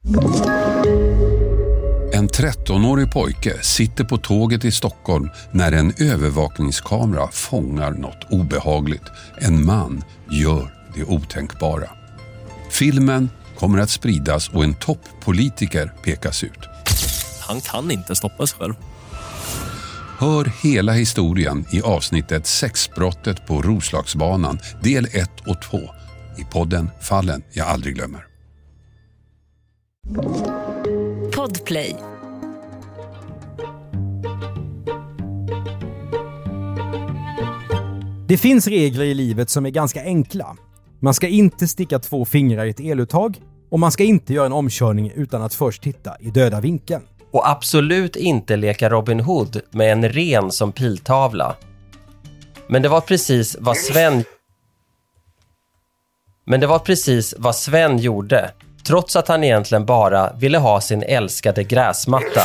En 13-årig pojke sitter på tåget i Stockholm när en övervakningskamera fångar något obehagligt. En man gör det otänkbara. Filmen kommer att spridas och en toppolitiker pekas ut. Han kan inte stoppa sig själv. Hör hela historien i avsnittet Sexbrottet på Roslagsbanan, del 1 och 2 i podden Fallen jag aldrig glömmer. Podplay. Det finns regler i livet som är ganska enkla. Man ska inte sticka 2 fingrar i ett eluttag och man ska inte göra en omkörning utan att först titta i döda vinkeln. Och absolut inte leka Robin Hood med en ren som piltavla. Men det var precis vad Sven gjorde, trots att han egentligen bara ville ha sin älskade gräsmatta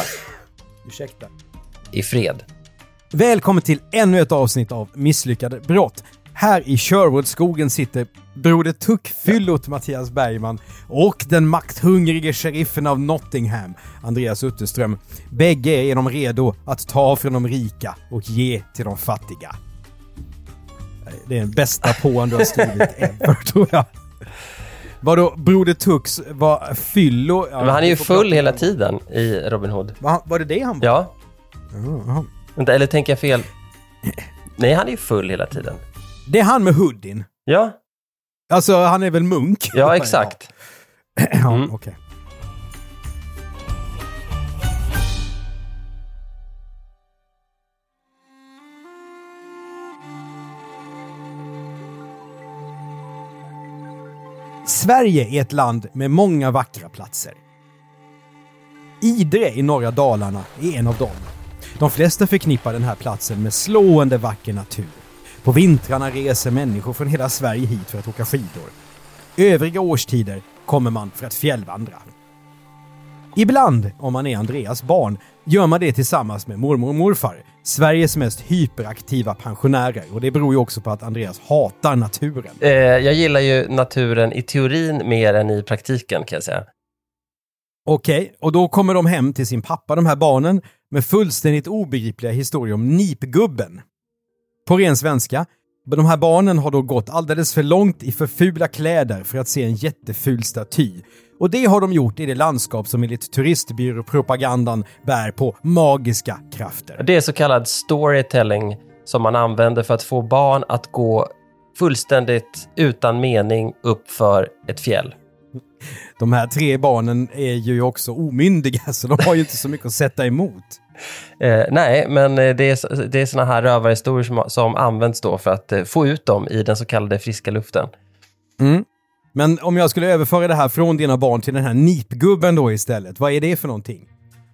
i fred. Välkommen till ännu ett avsnitt av Misslyckade brott. Här i Sherwoodskogen sitter broder Tuckfyllot Mattias Bergman och den makthungrige sheriffen av Nottingham, Andreas Utterström. Bägge är de redo att ta från de rika och ge till de fattiga. Det är den bästa påan du har skrivit ever, tror jag. Vadå, broder Tux var fyllo? Ja, men han är ju full hela tiden i Robin Hood. Var det han var? Ja. Vänta, eller tänker jag fel? Nej, han är ju full hela tiden. Det är han med hoodien. Ja. Alltså, han är väl munk? Ja, exakt. Ja, okej. Sverige är ett land med många vackra platser. Idre i norra Dalarna är en av dem. De flesta förknippar den här platsen med slående vacker natur. På vintrarna reser människor från hela Sverige hit för att åka skidor. Övriga årstider kommer man för att fjällvandra. Ibland, om man är Andreas barn, gör man det tillsammans med mormor och morfar, Sveriges mest hyperaktiva pensionärer. Och det beror ju också på att Andreas hatar naturen. Jag gillar ju naturen i teorin mer än i praktiken, kan jag säga. Okej, och då kommer de hem till sin pappa, de här barnen, med fullständigt obegripliga historier om nipgubben. På ren svenska, de här barnen har då gått alldeles för långt i för fula kläder för att se en jätteful staty. Och det har de gjort i det landskap som enligt turistbyråpropagandan bär på magiska krafter. Det är så kallad storytelling som man använder för att få barn att gå fullständigt utan mening upp för ett fjäll. De här 3 barnen är ju också omyndiga, så de har ju inte så mycket att sätta emot. Nej, men det är såna här rövarhistorier som används då för att få ut dem i den så kallade friska luften. Mm. Men om jag skulle överföra det här från dina barn till den här nipgubben då istället, vad är det för någonting?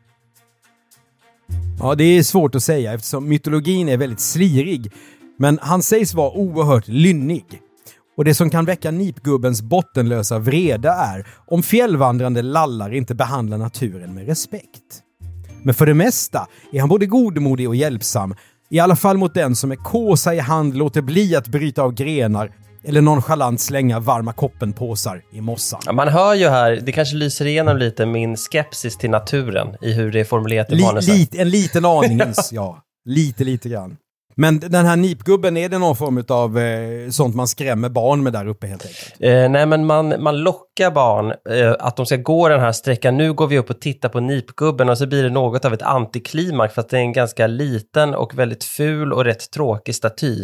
Ja, det är svårt att säga eftersom mytologin är väldigt slirig. Men han sägs vara oerhört lynnig. Och det som kan väcka nipgubbens bottenlösa vrede är om fjällvandrande lallar inte behandlar naturen med respekt. Men för det mesta är han både godmodig och hjälpsam, i alla fall mot den som är kåsa i hand låter bli att bryta av grenar eller nonchalant slänga varma koppenpåsar i mossan. Ja, man hör ju här, det kanske lyser igenom lite min skepsis till naturen i hur det är formulerat i manuset. En liten aning, ja. Lite grann. Men den här nipgubben, är det någon form av sånt man skrämmer barn med där uppe helt enkelt? Nej, men man lockar barn att de ska gå den här sträckan. Nu går vi upp och tittar på nipgubben och så blir det något av ett antiklimax för att det är en ganska liten och väldigt ful och rätt tråkig staty.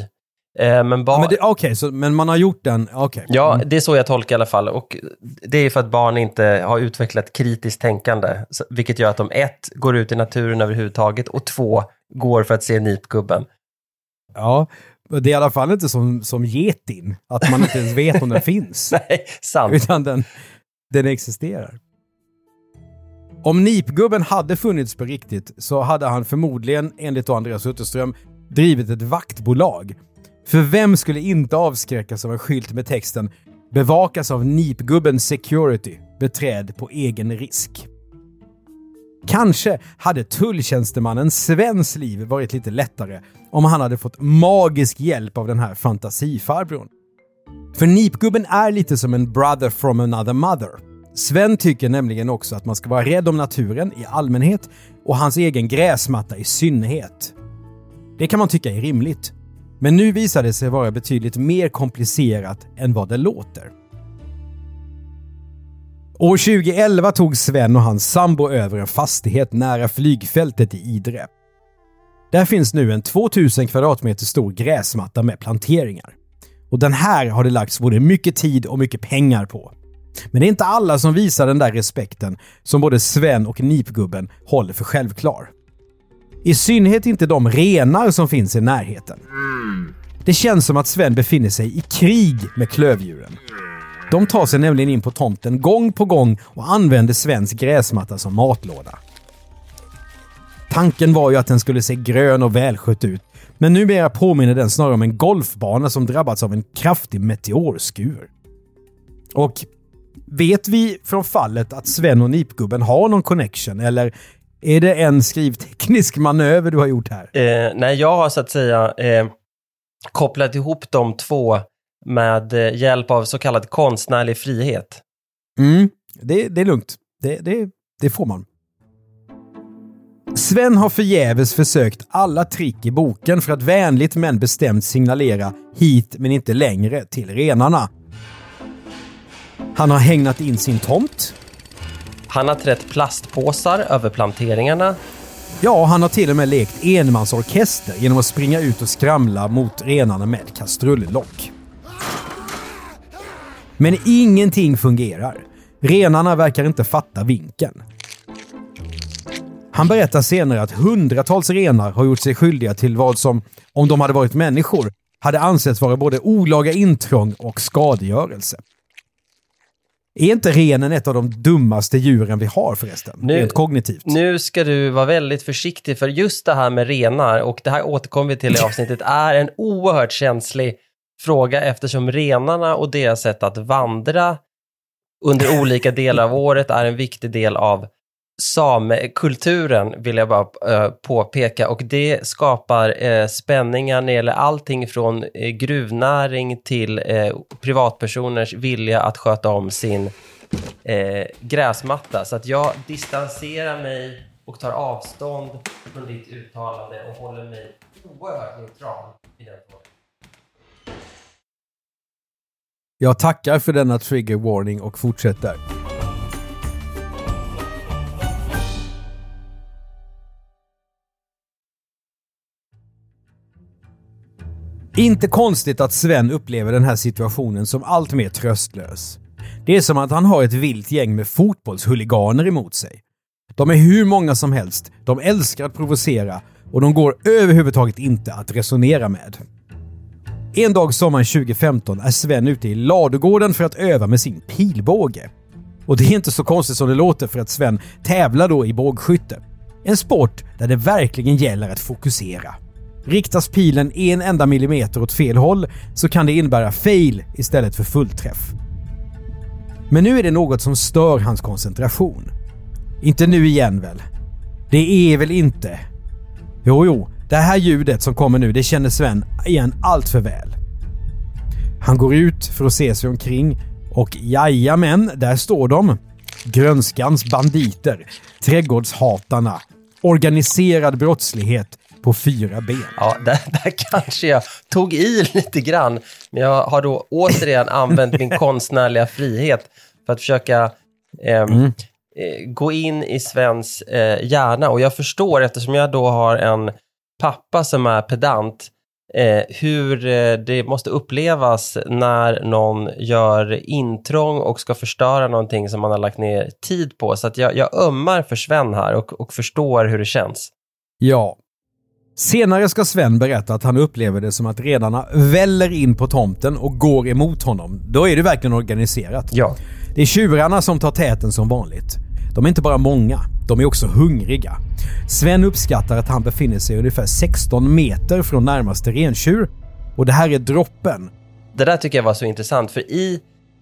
Men man har gjort den. Okay. Ja, det är så jag tolkar i alla fall. Och det är för att barn inte har utvecklat kritiskt tänkande. Vilket gör att de 1 går ut i naturen överhuvudtaget och 2 går för att se nipgubben. Ja, det är i alla fall inte som getin. Att man inte ens vet om den finns. Nej, sant. Utan den existerar. Om nipgubben hade funnits på riktigt så hade han förmodligen, enligt Andreas Utterström, drivit ett vaktbolag. För vem skulle inte avskräckas av en skylt med texten "Bevakas av nipgubben security, beträd på egen risk"? Kanske hade tulltjänstemannen Svens liv varit lite lättare om han hade fått magisk hjälp av den här fantasifarbrorn. För nipgubben är lite som en brother from another mother. Sven tycker nämligen också att man ska vara rädd om naturen i allmänhet och hans egen gräsmatta i synnerhet. Det kan man tycka är rimligt. Men nu visar det sig vara betydligt mer komplicerat än vad det låter. År 2011 tog Sven och hans sambo över en fastighet nära flygfältet i Idre. Där finns nu en 2000 kvadratmeter stor gräsmatta med planteringar. Och den här har det lagts både mycket tid och mycket pengar på. Men det är inte alla som visar den där respekten som både Sven och Nipgubben håller för självklar. I synnerhet inte de renar som finns i närheten. Det känns som att Sven befinner sig i krig med klövdjuren. De tar sig nämligen in på tomten gång på gång och använder Svens gräsmatta som matlåda. Tanken var ju att den skulle se grön och välskött ut, men numera påminner den snarare om en golfbana som drabbats av en kraftig meteorskur. Och vet vi från fallet att Sven och Nipgubben har någon connection, eller är det en skrivteknisk manöver du har gjort här? Nej, jag har så att säga kopplat ihop de två med hjälp av så kallad konstnärlig frihet. Det är lugnt. Det får man. Sven har förgäves försökt alla trick i boken för att vänligt men bestämt signalera hit men inte längre till renarna. Han har hägnat in sin tomt. Han har trätt plastpåsar över planteringarna. Ja, han har till och med lekt enmansorkester genom att springa ut och skramla mot renarna med kastrulllock. Men ingenting fungerar. Renarna verkar inte fatta vinkeln. Han berättar senare att hundratals renar har gjort sig skyldiga till vad som, om de hade varit människor, hade ansetts vara både olaga intrång och skadegörelse. Är inte renen ett av de dummaste djuren vi har förresten? Rent kognitivt. Nu ska du vara väldigt försiktig, för just det här med renar, och det här återkommer vi till i avsnittet, är en oerhört känslig fråga, eftersom renarna och deras sätt att vandra under olika delar av året är en viktig del av samekulturen, vill jag bara påpeka, och det skapar spänningar när det gäller allting från gruvnäring till privatpersoners vilja att sköta om sin gräsmatta. Så att jag distanserar mig och tar avstånd från ditt uttalande och håller mig oerhört neutral i den frågan. Jag tackar för denna trigger warning och fortsätter. Inte konstigt att Sven upplever den här situationen som allt mer tröstlös. Det är som att han har ett vilt gäng med fotbollshuliganer emot sig. De är hur många som helst, de älskar att provocera och de går överhuvudtaget inte att resonera med. En dag sommaren 2015 är Sven ute i ladugården för att öva med sin pilbåge. Och det är inte så konstigt som det låter, för att Sven tävlar då i bågskytte. En sport där det verkligen gäller att fokusera. Riktas pilen en enda millimeter åt fel håll så kan det innebära fail istället för fullträff. Men nu är det något som stör hans koncentration. Inte nu igen väl? Det är väl inte? Jo, det här ljudet som kommer nu, det känner Sven igen allt för väl. Han går ut för att se sig omkring och jajamän, där står de. Grönskans banditer, trädgårdshatarna, organiserad brottslighet på 4 ben. Ja, där kanske jag tog i lite grann. Men jag har då återigen använt min konstnärliga frihet för att försöka gå in i Svens hjärna. Och jag förstår, eftersom jag då har en pappa som är pedant, hur det måste upplevas när någon gör intrång och ska förstöra någonting som man har lagt ner tid på. Så att jag ömmar för Sven här och förstår hur det känns. Ja. Senare ska Sven berätta att han upplever det som att redarna väller in på tomten och går emot honom. Då är det verkligen organiserat. Ja. Det är tjurarna som tar täten som vanligt. De är inte bara många, de är också hungriga. Sven uppskattar att han befinner sig ungefär 16 meter från närmaste rentjur. Och det här är droppen. Det där tycker jag var så intressant, för i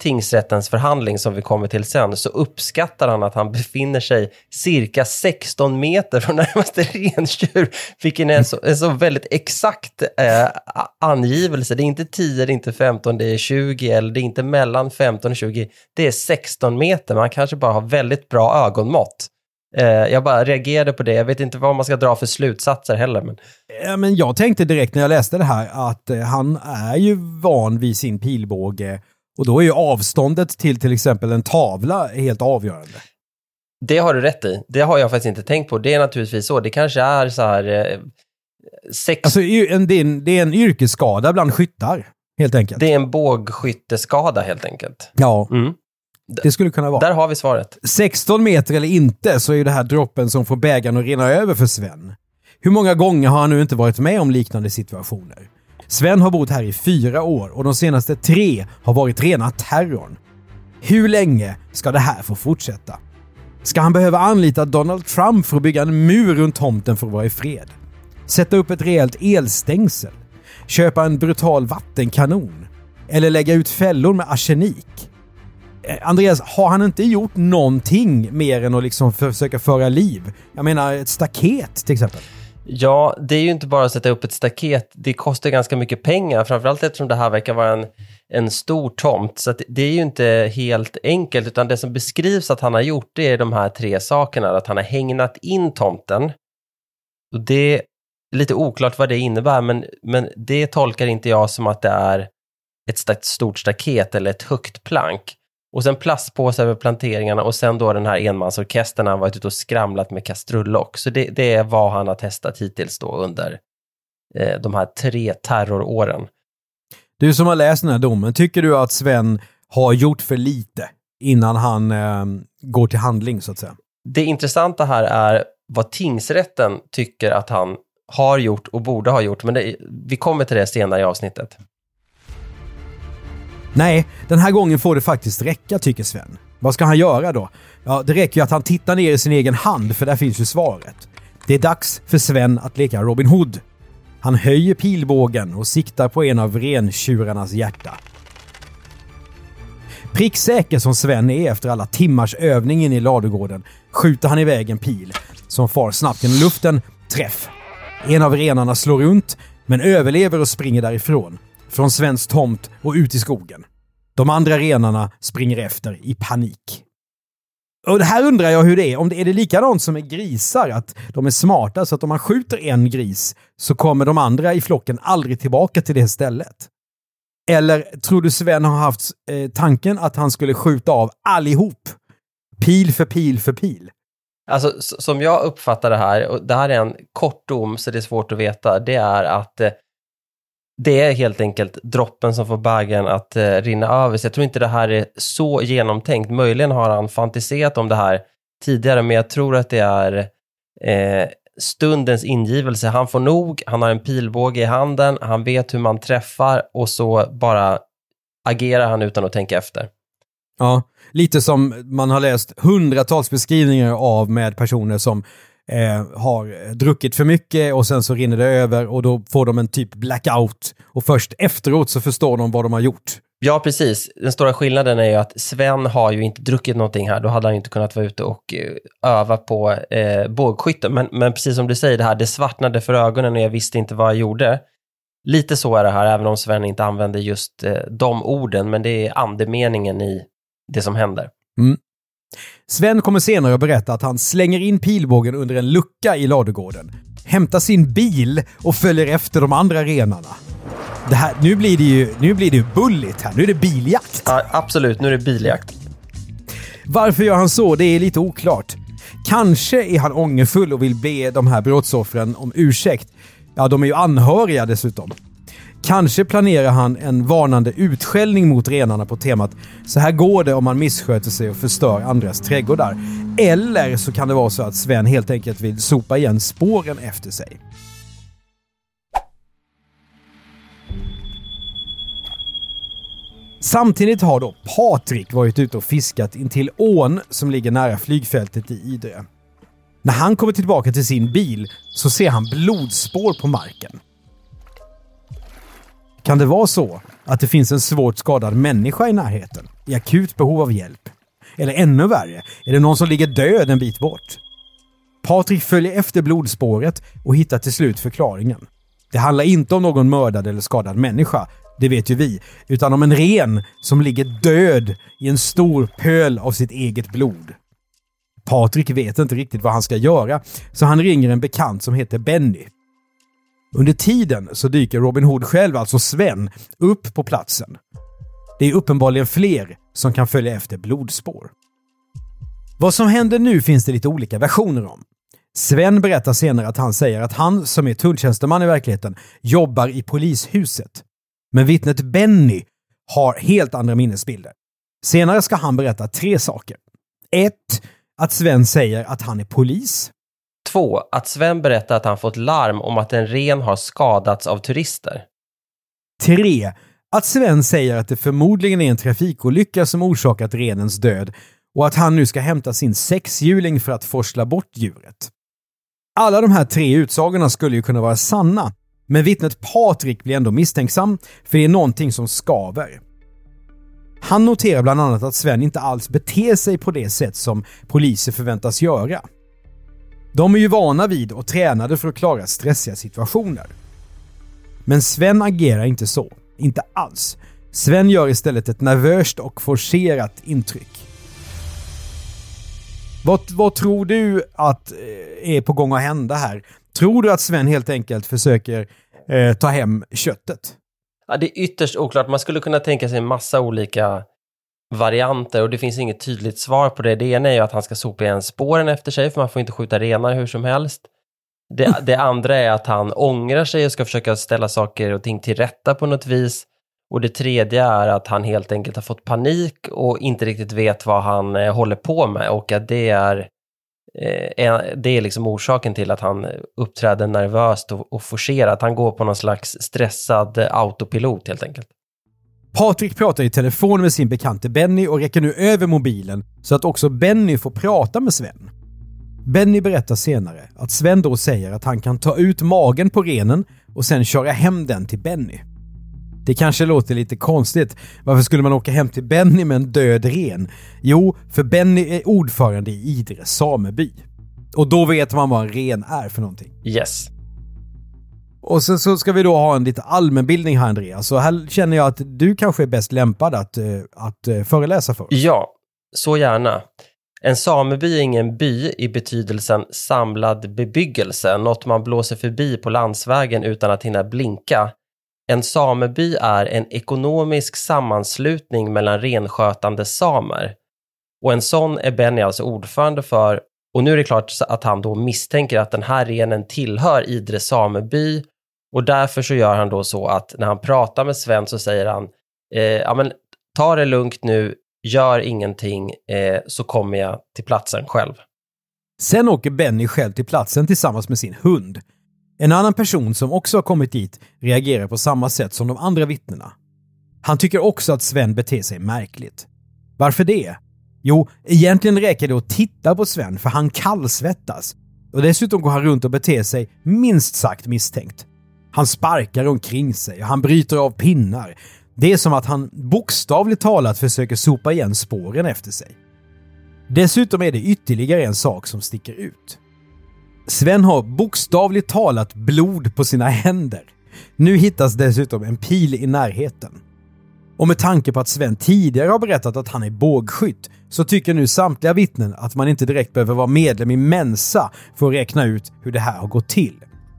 tingsrättens förhandling som vi kommer till sen, så uppskattar han att han befinner sig cirka 16 meter från närmaste rentjur, vilken är en så väldigt exakt angivelse. Det är inte 10, det är inte 15, det är 20, eller det är inte mellan 15 och 20. Det är 16 meter, man kanske bara har väldigt bra ögonmått. Jag bara reagerade på det. Jag vet inte vad man ska dra för slutsatser heller. Men jag tänkte direkt när jag läste det här att han är ju van vid sin pilbåge, och då är ju avståndet till exempel en tavla helt avgörande. Det har du rätt i. Det har jag faktiskt inte tänkt på. Det är naturligtvis så. Det kanske är så här... Alltså, det är en yrkesskada bland skyttar, helt enkelt. Det är en bågskytteskada, helt enkelt. Ja. Det skulle kunna vara. Där har vi svaret. 16 meter eller inte, så är ju det här droppen som får bägaren att rinna över för Sven. Hur många gånger har han nu inte varit med om liknande situationer? Sven har bott här i 4 år och de senaste 3 har varit rena terrorn. Hur länge ska det här få fortsätta? Ska han behöva anlita Donald Trump för att bygga en mur runt tomten för att vara i fred? Sätta upp ett rejält elstängsel? Köpa en brutal vattenkanon? Eller lägga ut fällor med arsenik? Andreas, har han inte gjort någonting mer än att liksom försöka föra liv? Jag menar, ett staket till exempel. Ja, det är ju inte bara att sätta upp ett staket. Det kostar ganska mycket pengar, framförallt eftersom det här verkar vara en stor tomt. Så att det är ju inte helt enkelt, utan det som beskrivs att han har gjort, det är de här 3 sakerna. Att han har hägnat in tomten. Och det är lite oklart vad det innebär, men det tolkar inte jag som att det är ett stort staket eller ett högt plank. Och sen plastpåsar över planteringarna, och sen då den här enmansorkestern han varit ute och skramlat med kastrullock. Så det är vad han har testat hittills då under de här 3 terroråren. Du som har läst den här domen, tycker du att Sven har gjort för lite innan han går till handling så att säga? Det intressanta här är vad tingsrätten tycker att han har gjort och borde ha gjort, men vi kommer till det senare i avsnittet. Nej, den här gången får det faktiskt räcka, tycker Sven. Vad ska han göra då? Ja, det räcker ju att han tittar ner i sin egen hand, för där finns ju svaret. Det är dags för Sven att leka Robin Hood. Han höjer pilbågen och siktar på en av rentjurarnas hjärta. Pricksäker som Sven är efter alla timmars övning in i ladugården skjuter han iväg en pil som far snabbt genom luften. Träff! En av renarna slår runt, men överlever och springer därifrån. Från Svens tomt och ut i skogen. De andra renarna springer efter i panik. Och det här undrar jag hur det är. Om det är likadant som med grisar, att de är smarta så att om man skjuter en gris så kommer de andra i flocken aldrig tillbaka till det stället. Eller tror du Sven har haft tanken att han skulle skjuta av allihop? Pil för pil för pil. Alltså som jag uppfattar det här, och det här är en kort dom så det är svårt att veta, det är att det är helt enkelt droppen som får bägaren att rinna över. Så jag tror inte det här är så genomtänkt. Möjligen har han fantiserat om det här tidigare, men jag tror att det är stundens ingivelse. Han får nog, han har en pilbåge i handen, han vet hur man träffar och så bara agerar han utan att tänka efter. Ja, lite som man har läst hundratals beskrivningar av med personer som har druckit för mycket och sen så rinner det över och då får de en typ blackout och först efteråt så förstår de vad de har gjort. Ja, precis. Den stora skillnaden är ju att Sven har ju inte druckit någonting här. Då hade han inte kunnat vara ute och öva på bågskytte. Men precis som du säger, det svartnade för ögonen och jag visste inte vad jag gjorde. Lite så är det här, även om Sven inte använder just de orden. Men det är andemeningen i det som händer. Mm. Sven kommer senare att berätta att han slänger in pilbågen under en lucka i ladugården, hämtar sin bil och följer efter de andra renarna. Det här, nu blir det ju bulligt här. Nu är det biljakt. Ja, absolut, nu är det biljakt. Varför gör han så? Det är lite oklart. Kanske är han ångerfull och vill be de här brottsoffren om ursäkt. Ja, de är ju anhöriga dessutom. Kanske planerar han en varnande utskällning mot renarna på temat så här går det om man missköter sig och förstör andras trädgårdar. Eller så kan det vara så att Sven helt enkelt vill sopa igen spåren efter sig. Samtidigt har då Patrik varit ute och fiskat intill ån som ligger nära flygfältet i Idre. När han kommer tillbaka till sin bil så ser han blodspår på marken. Kan det vara så att det finns en svårt skadad människa i närheten, i akut behov av hjälp? Eller ännu värre, är det någon som ligger död en bit bort? Patrik följer efter blodspåret och hittar till slut förklaringen. Det handlar inte om någon mördad eller skadad människa, det vet ju vi, utan om en ren som ligger död i en stor pöl av sitt eget blod. Patrik vet inte riktigt vad han ska göra, så han ringer en bekant som heter Benny. Under tiden så dyker Robin Hood själv, alltså Sven, upp på platsen. Det är uppenbarligen fler som kan följa efter blodspår. Vad som händer nu finns det lite olika versioner om. Sven berättar senare att han säger att han, som är tulltjänsteman i verkligheten, jobbar i polishuset. Men vittnet Benny har helt andra minnesbilder. Senare ska han berätta 3 saker. 1. Att Sven säger att han är polis. 2. Att Sven berättar att han fått larm om att en ren har skadats av turister. 3. Att Sven säger att det förmodligen är en trafikolycka som orsakat renens död och att han nu ska hämta sin 6-hjuling för att forsla bort djuret. Alla de här 3 utsagorna skulle ju kunna vara sanna, men vittnet Patrik blir ändå misstänksam för det är någonting som skaver. Han noterar bland annat att Sven inte alls beter sig på det sätt som poliser förväntas göra. De är ju vana vid och tränade för att klara stressiga situationer. Men Sven agerar inte så. Inte alls. Sven gör istället ett nervöst och forcerat intryck. Vad tror du att är på gång att hända här? Tror du att Sven helt enkelt försöker ta hem köttet? Ja, det är ytterst oklart. Man skulle kunna tänka sig en massa olika varianter och det finns inget tydligt svar på det. Det ena är ju att han ska sopa igen spåren efter sig, för man får inte skjuta renar hur som helst. Det andra är att han ångrar sig och ska försöka ställa saker och ting till rätta på något vis. Och det tredje är att han helt enkelt har fått panik och inte riktigt vet vad han håller på med, och att det är liksom orsaken till att han uppträder nervöst och forcerat. Han går på någon slags stressad autopilot helt enkelt. Patrik pratar i telefon med sin bekante Benny och räcker nu över mobilen så att också Benny får prata med Sven. Benny berättar senare att Sven då säger att han kan ta ut magen på renen och sen köra hem den till Benny. Det kanske låter lite konstigt. Varför skulle man åka hem till Benny med en död ren? Jo, för Benny är ordförande i Idre sameby. Och då vet man vad en ren är för någonting. Yes. Och sen så ska vi då ha en lite allmänbildning här, Andreas. Så här känner jag att du kanske är bäst lämpad att föreläsa för oss. Ja, så gärna. En sameby är ingen by i betydelsen samlad bebyggelse, något man blåser förbi på landsvägen utan att hinna blinka. En sameby är en ekonomisk sammanslutning mellan renskötande samer. Och en sån är Benny alltså ordförande för. Och nu är det klart att han då misstänker att den här renen tillhör Idre sameby. Och därför så gör han då så att när han pratar med Sven så säger han ja men ta det lugnt nu, gör ingenting, så kommer jag till platsen själv. Sen åker Benny själv till platsen tillsammans med sin hund. En annan person som också har kommit dit reagerar på samma sätt som de andra vittnena. Han tycker också att Sven beter sig märkligt. Varför det? Jo, egentligen räcker det att titta på Sven för han kallsvettas. Och dessutom går han runt och beter sig minst sagt misstänkt. Han sparkar omkring sig och han bryter av pinnar. Det är som att han bokstavligt talat försöker sopa igen spåren efter sig. Dessutom är det ytterligare en sak som sticker ut. Sven har bokstavligt talat blod på sina händer. Nu hittas dessutom en pil i närheten. Och med tanke på att Sven tidigare har berättat att han är bågskytt så tycker nu samtliga vittnen att man inte direkt behöver vara medlem i Mensa för att räkna ut hur det här har gått till.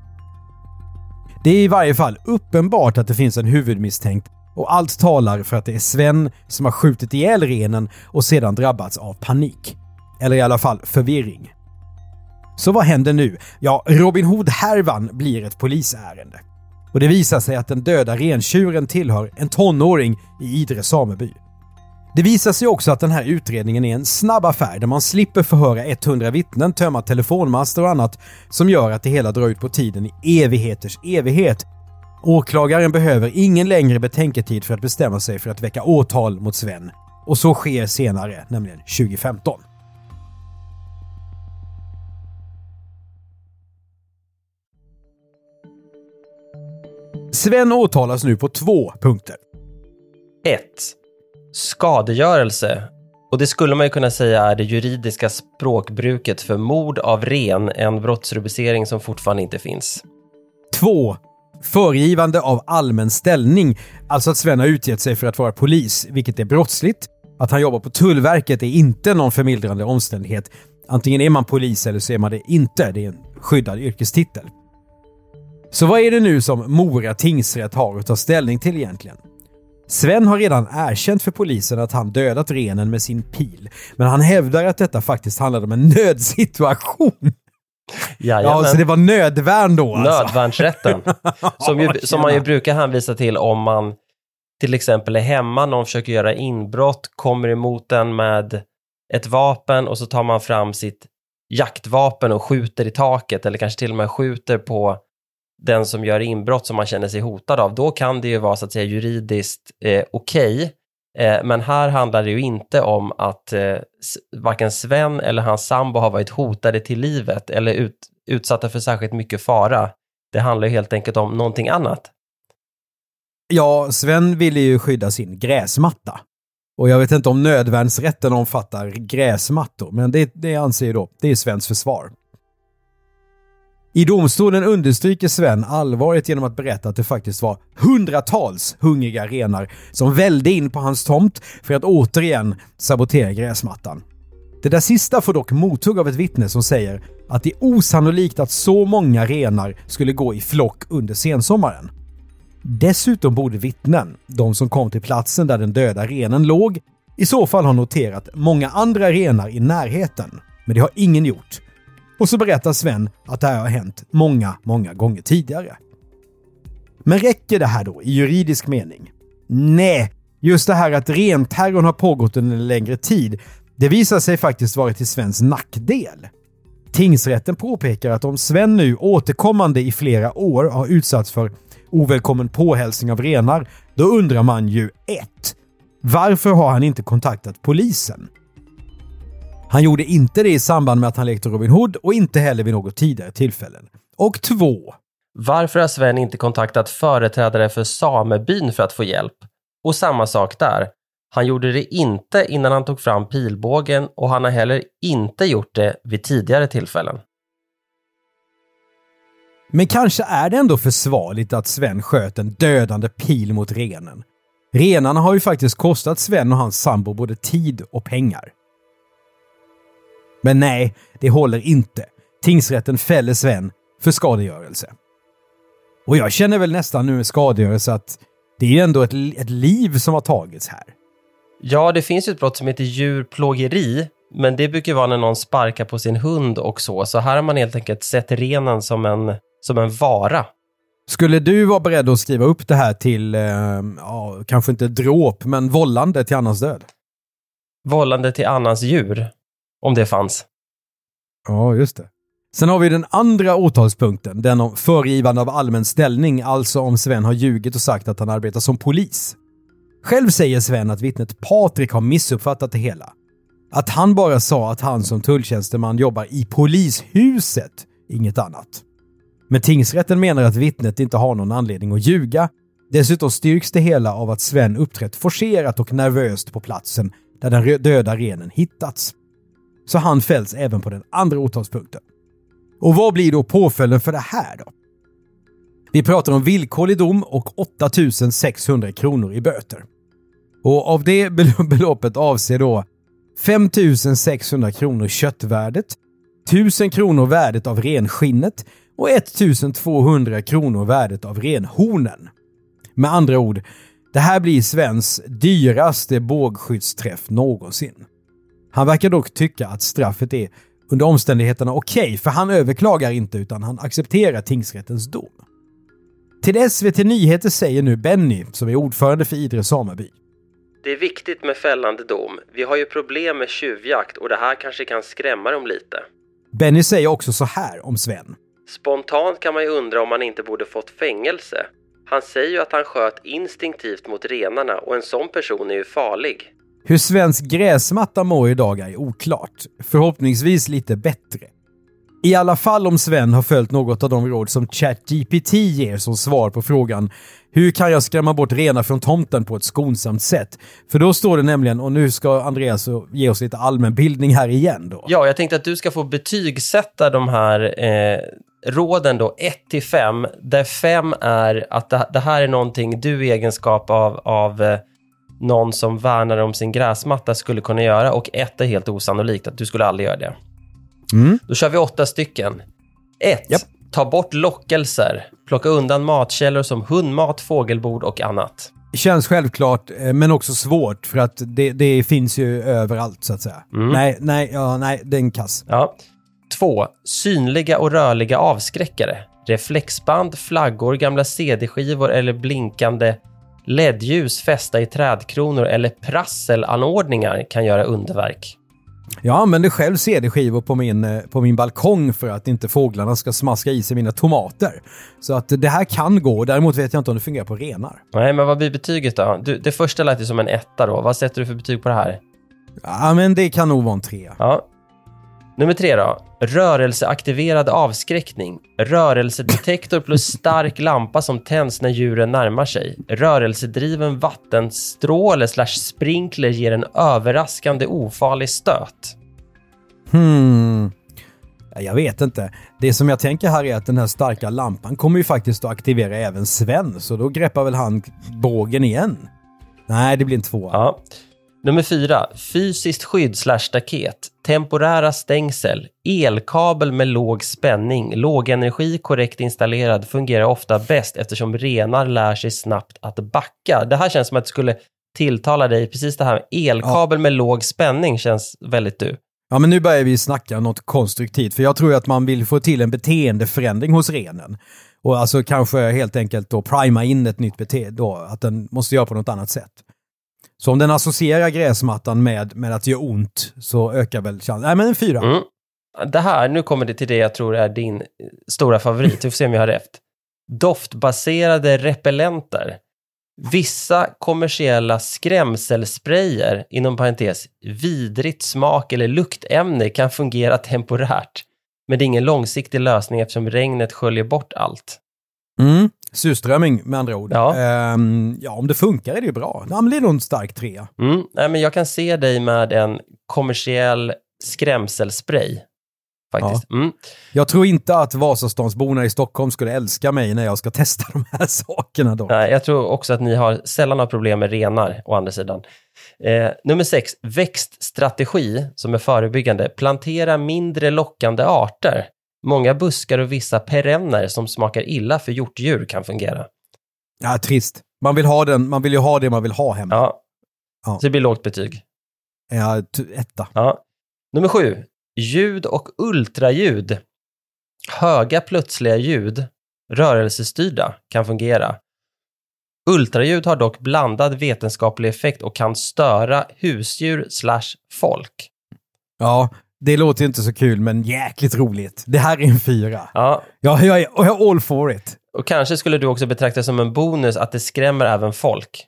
Det är i varje fall uppenbart att det finns en huvudmisstänkt och allt talar för att det är Sven som har skjutit ihjäl renen och sedan drabbats av panik. Eller i alla fall förvirring. Så vad händer nu? Ja, Robin Hood-härvan blir ett polisärende. Och det visar sig att den döda rentjuren tillhör en tonåring i Idre sameby. Det visar sig också att den här utredningen är en snabb affär där man slipper förhöra 100 vittnen, tömma telefonmaster och annat som gör att det hela drar ut på tiden i evigheters evighet. Åklagaren behöver ingen längre betänketid för att bestämma sig för att väcka åtal mot Sven. Och så sker senare, nämligen 2015. Sven åtalas nu på 2 punkter. 1. Skadegörelse. Och det skulle man ju kunna säga är det juridiska språkbruket för mord av ren, en brottsrubricering som fortfarande inte finns. 2. Föregivande av allmän ställning, alltså att Sven har utgett sig för att vara polis, vilket är brottsligt. Att han jobbar på Tullverket är inte någon förmildrande omständighet. Antingen är man polis eller så är man det inte. Det är en skyddad yrkestitel. Så vad är det nu som Mora tingsrätt har att ta ställning till egentligen? Sven har redan erkänt för polisen att han dödat renen med sin pil. Men han hävdar att detta faktiskt handlade om en nödsituation. Ja, så det var nödvärn då alltså. Nödvärnsrätten. som man ju brukar hänvisa till om man till exempel är hemma, någon försöker göra inbrott, kommer emot den med ett vapen och så tar man fram sitt jaktvapen och skjuter i taket eller kanske till och med skjuter på den som gör inbrott som man känner sig hotad av. Då kan det ju vara så att säga juridiskt okej. Men här handlar det ju inte om att varken Sven eller hans sambo har varit hotade till livet eller utsatta för särskilt mycket fara. Det handlar ju helt enkelt om någonting annat. Ja, Sven ville ju skydda sin gräsmatta. Och jag vet inte om nödvärnsrätten omfattar gräsmattor, men det anser ju då, det är Svens försvar. I domstolen understryker Sven allvaret genom att berätta att det faktiskt var hundratals hungriga renar som välde in på hans tomt för att återigen sabotera gräsmattan. Det där sista får dock mothugg av ett vittne som säger att det är osannolikt att så många renar skulle gå i flock under sensommaren. Dessutom borde vittnen, de som kom till platsen där den döda renen låg, i så fall ha noterat många andra renar i närheten. Men det har ingen gjort. Och så berättar Sven att det här har hänt många gånger tidigare. Men räcker det här då i juridisk mening? Nej, just det här att renterrorn har pågått under en längre tid, det visar sig faktiskt vara till Svens nackdel. Tingsrätten påpekar att om Sven nu återkommande i flera år har utsatts för ovälkommen påhälsning av renar, då undrar man ju 1. Varför har han inte kontaktat polisen? Han gjorde inte det i samband med att han lekte Robin Hood och inte heller vid något tidigare tillfällen. Och 2. Varför har Sven inte kontaktat företrädare för samebyn för att få hjälp? Och samma sak där. Han gjorde det inte innan han tog fram pilbågen och han har heller inte gjort det vid tidigare tillfällen. Men kanske är det ändå försvarligt att Sven sköt en dödande pil mot renen. Renarna har ju faktiskt kostat Sven och hans sambo både tid och pengar. Men nej, det håller inte. Tingsrätten fäller Sven för skadegörelse. Och jag känner väl nästan nu med skadegörelse att det är ju ändå ett liv som har tagits här. Ja, det finns ju ett brott som heter djurplågeri, men det brukar vara när någon sparkar på sin hund och så. Så här har man helt enkelt sett renen som en vara. Skulle du vara beredd att skriva upp det här till, kanske inte dråp, men vållande till annans död? Vållande till annans djur, om det fanns. Ja, just det. Sen har vi den andra åtalspunkten, den om föregivande av allmän ställning, alltså om Sven har ljugit och sagt att han arbetar som polis. Själv säger Sven att vittnet Patrik har missuppfattat det hela. Att han bara sa att han som tulltjänsteman jobbar i polishuset, inget annat. Men tingsrätten menar att vittnet inte har någon anledning att ljuga. Dessutom styrks det hela av att Sven uppträtt forcerat och nervöst på platsen där den döda renen hittats. Så han fälls även på den andra åtalspunkten. Och vad blir då påföljden för det här då? Vi pratar om villkorlig dom och 8 600 kronor i böter. Och av det beloppet avser då 5 600 kronor köttvärdet, 1000 kronor värdet av renskinnet och 1200 kronor värdet av renhornen. Med andra ord, det här blir Svens dyraste bågskyddsträff någonsin. Han verkar dock tycka att straffet är under omständigheterna okej, för han överklagar inte utan han accepterar tingsrättens dom. Till SVT Nyheter säger nu Benny, som är ordförande för Idre sameby. Det är viktigt med fällande dom. Vi har ju problem med tjuvjakt och det här kanske kan skrämma dem lite. Benny säger också så här om Sven. Spontant kan man ju undra om han inte borde fått fängelse. Han säger ju att han sköt instinktivt mot renarna och en sån person är ju farlig. Hur Svens gräsmatta mår idag är oklart. Förhoppningsvis lite bättre. I alla fall om Sven har följt något av de råd som ChatGPT ger som svar på frågan hur kan jag skrämma bort renar från tomten på ett skonsamt sätt? För då står det nämligen, och nu ska Andreas ge oss lite allmänbildning här igen då. Ja, jag tänkte att du ska få betygsätta de här råden då 1-5, där 5 är att det här är någonting du i egenskap av någon som värnar om sin gräsmatta skulle kunna göra, och 1 är helt osannolikt att du skulle aldrig göra det. Då kör vi 8 stycken. 1. Yep. Ta bort lockelser. Plocka undan matkällor som hundmat, fågelbord och annat. Känns självklart, men också svårt för att det finns ju överallt så att säga. Nej, det är en kass. Ja. 2. Synliga och rörliga avskräckare. Reflexband, flaggor, gamla CD-skivor eller blinkande LED-ljus fästa i trädkronor eller prasselanordningar kan göra underverk. Jag använder själv CD-skivor på min balkong för att inte fåglarna ska smaska i sig mina tomater. Så att det här kan gå. Däremot vet jag inte om det fungerar på renar. Nej, men vad blir betyget då? Det första lät ju som en 1 då. Vad sätter du för betyg på det här? Ja, men det kan nog vara en 3. Ja. Nummer 3 då. Rörelseaktiverad avskräckning. Rörelsedetektor plus stark lampa som tänds när djuren närmar sig. Rörelsedriven vattenstråle / sprinkler ger en överraskande ofarlig stöt. Jag vet inte. Det som jag tänker här är att den här starka lampan kommer ju faktiskt att aktivera även Sven. Så då greppar väl han bågen igen. Nej, det blir en 2. Ja. Nummer 4. Fysiskt skydd / staket. Temporära stängsel. Elkabel med låg spänning. Låg energi korrekt installerad fungerar ofta bäst eftersom renar lär sig snabbt att backa. Det här känns som att det skulle tilltala dig. Precis det här med elkabel med låg spänning känns väldigt du. Ja, men nu börjar vi snacka något konstruktivt. För jag tror att man vill få till en beteendeförändring hos renen. Och alltså kanske helt enkelt då prima in ett nytt beteende då. Att den måste göra på något annat sätt. Så om den associerar gräsmattan med att det gör ont så ökar väl chansen. Nej, men en 4. Det här, nu kommer det till det jag tror är din stora favorit. Vi får se om jag har rätt. Doftbaserade repellenter. Vissa kommersiella skrämselsprayer, inom parentes, vidrigt smak eller luktämne kan fungera temporärt. Men det är ingen långsiktig lösning eftersom regnet sköljer bort allt. Surströmming med andra ord. Ja. Om det funkar är det ju bra. Det blir nog en stark 3. Nej, men jag kan se dig med en kommersiell skrämselspray. Faktiskt. Ja. Jag tror inte att Vasastansborna i Stockholm skulle älska mig när jag ska testa de här sakerna då. Nej, jag tror också att ni har sällan har problem med renar å andra sidan. Nummer 6. Växtstrategi som är förebyggande. Plantera mindre lockande arter. Många buskar och vissa perenner som smakar illa för hjortdjur kan fungera. Ja, trist. Man vill ju ha det man vill ha hemma. Ja. Så det blir lågt betyg. Ja, 1. Ja. Nummer 7. Ljud och ultraljud. Höga plötsliga ljud, rörelsestyrda, kan fungera. Ultraljud har dock blandad vetenskaplig effekt och kan störa husdjur / folk. Ja, det låter inte så kul, men jäkligt roligt. Det här är en 4. Ja. Jag är all for it. Och kanske skulle du också betrakta som en bonus att det skrämmer även folk.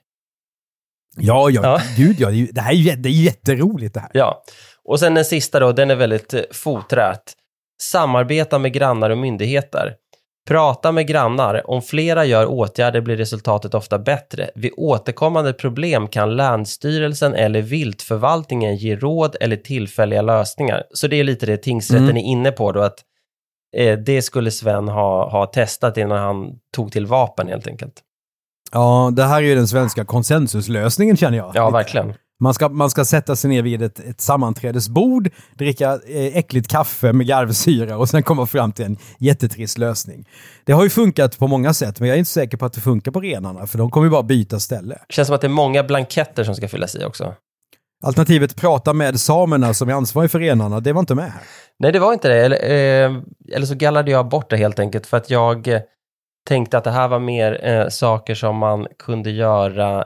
Ja. Gud, det är jätteroligt det här. Ja, och sen den sista då, den är väldigt foträt. Samarbeta med grannar och myndigheter. Prata med grannar. Om flera gör åtgärder blir resultatet ofta bättre. Vid återkommande problem kan länsstyrelsen eller viltförvaltningen ge råd eller tillfälliga lösningar. Så det är lite det tingsrätten är inne på då, att det skulle Sven ha testat innan han tog till vapen helt enkelt. Ja, det här är ju den svenska konsensuslösningen känner jag. Ja, verkligen. Man ska sätta sig ner vid ett sammanträdesbord, dricka äckligt kaffe med garvsyra och sen komma fram till en jättetrist lösning. Det har ju funkat på många sätt, men jag är inte säker på att det funkar på renarna, för de kommer ju bara byta ställe. Det känns som att det är många blanketter som ska fyllas i också. Alternativet prata med samerna som är ansvariga för renarna, det var inte med här. Nej, det var inte det. Eller så gallade jag bort det helt enkelt för att jag tänkte att det här var mer saker som man kunde göra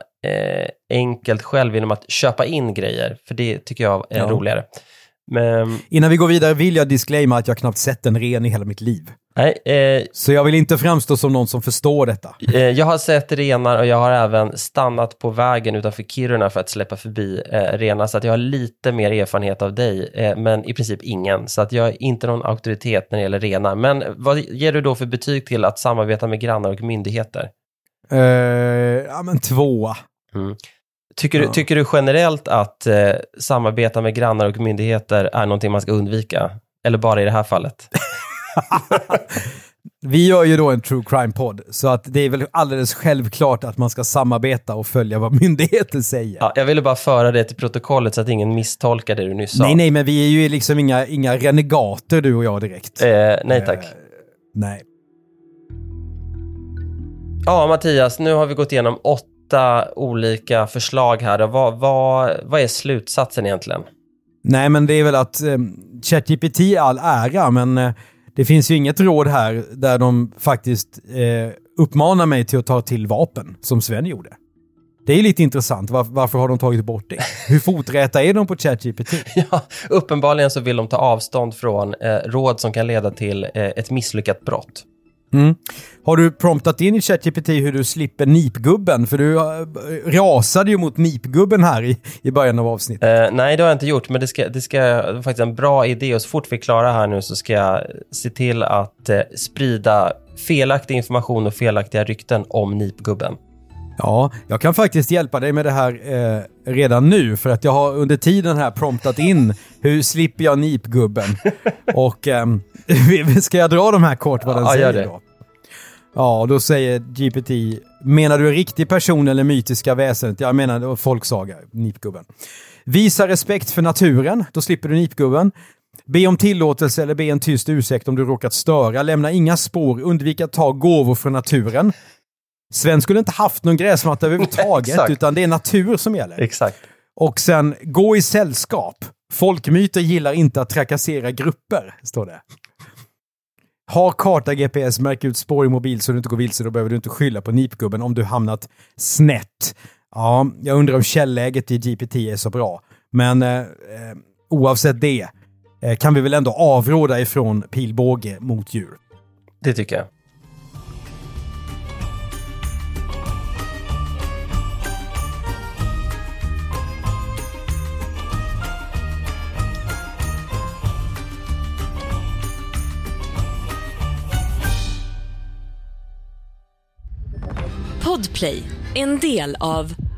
enkelt själv genom att köpa in grejer. För det tycker jag är roligare. Men... Innan vi går vidare vill jag disclaima att jag knappt sett en ren i hela mitt liv. Nej, så jag vill inte framstå som någon som förstår detta. Jag har sett renar och jag har även stannat på vägen utanför Kiruna för att släppa förbi renar. Så att jag har lite mer erfarenhet av dig, men i princip ingen. Så att jag är inte någon auktoritet när det gäller renar. Men vad ger du då för betyg till att samarbeta med grannar och myndigheter? Ja, men 2. Mm. Tycker du generellt att samarbeta med grannar och myndigheter är någonting man ska undvika? Eller bara i det här fallet? Vi gör ju då en true crime-podd, så att det är väl alldeles självklart att man ska samarbeta och följa vad myndigheter säger. Ja, jag ville bara föra det till protokollet så att ingen misstolkar det du nyss sa. Nej, men vi är ju liksom inga renegater, du och jag direkt. Nej tack. Nej. Ja, Mattias, nu har vi gått igenom 8 olika förslag här. Vad är slutsatsen egentligen? Nej, men det är väl att ChatGPT är all ära, men det finns ju inget råd här där de faktiskt uppmanar mig till att ta till vapen, som Sven gjorde. Det är lite intressant. Varför har de tagit bort det? Hur foträta är de på ChatGPT? Ja, uppenbarligen så vill de ta avstånd från råd som kan leda till ett misslyckat brott. Mm. Har du promptat in i ChatGPT hur du slipper nipgubben? För du rasade ju mot nipgubben här i början av avsnittet. Nej, det har jag inte gjort, men det ska faktiskt en bra idé. Och så fort vi är klara här nu så ska jag se till att sprida felaktig information och felaktiga rykten om nipgubben. Ja, jag kan faktiskt hjälpa dig med det här redan nu, för att jag har under tiden här promptat in hur slipper jag nipgubben. Och ska jag dra de här kort vad den säger då? Ja, då säger GPT: menar du en riktig person eller mytiska väsen? Jag menar folksaga, nipgubben. Visa respekt för naturen, då slipper du nipgubben. Be om tillåtelse eller be en tyst ursäkt om du råkat störa. Lämna inga spår, undvika att ta gåvor från naturen. Sven skulle inte haft någon gräsmatta överhuvudtaget, utan det är natur som gäller. Exakt. Och sen, gå i sällskap. Folkmyter gillar inte att trakassera grupper, står det. Ha karta GPS, märk ut spår i mobil så du inte går vilse, då behöver du inte skylla på nipgubben om du hamnat snett. Ja, jag undrar om källläget i GPT är så bra. Men oavsett det kan vi väl ändå avråda ifrån pilbåge mot djur. Det tycker jag. Podplay, en del av